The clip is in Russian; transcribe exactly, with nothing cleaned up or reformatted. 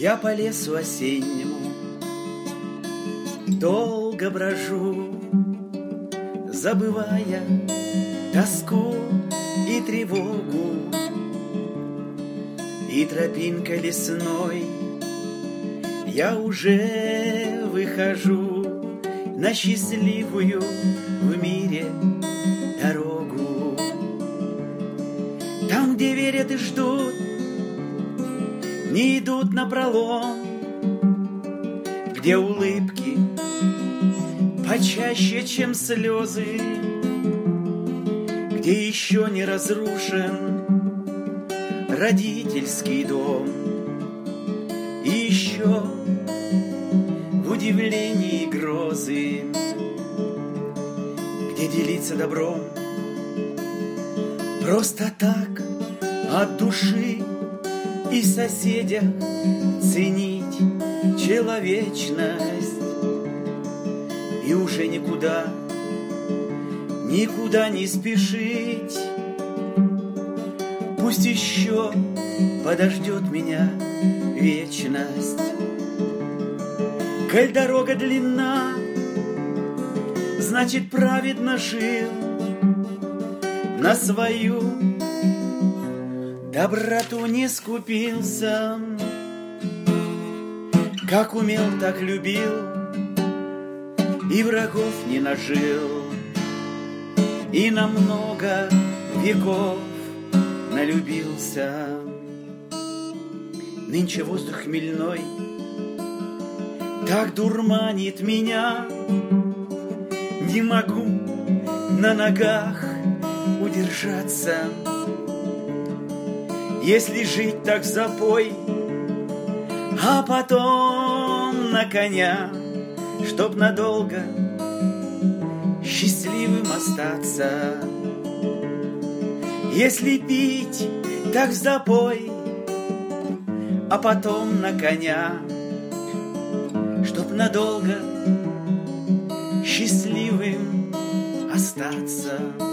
Я по лесу осеннему долго брожу, забывая тоску и тревогу. И тропинкой лесной я уже выхожу на счастливую в мире дорогу. Там, где верят и ждут, не идут напролом, где улыбки почаще, чем слезы, где еще не разрушен родительский дом. И еще в удивлении грозы, где делиться добром просто так от души, и в соседях ценить человечность. И уже никуда, никуда не спешить. Пусть еще подождет меня вечность. Коль дорога длинна, значит, праведно жил, на свою доброту не скупился. Как умел, так любил, и врагов не нажил, и на много веков налюбился. Нынче воздух хмельной так дурманит меня, не могу на ногах удержаться. Если жить, так в запой, а потом на коня, чтоб надолго счастливым остаться. Если пить, так в запой, а потом на коня, чтоб надолго счастливым остаться.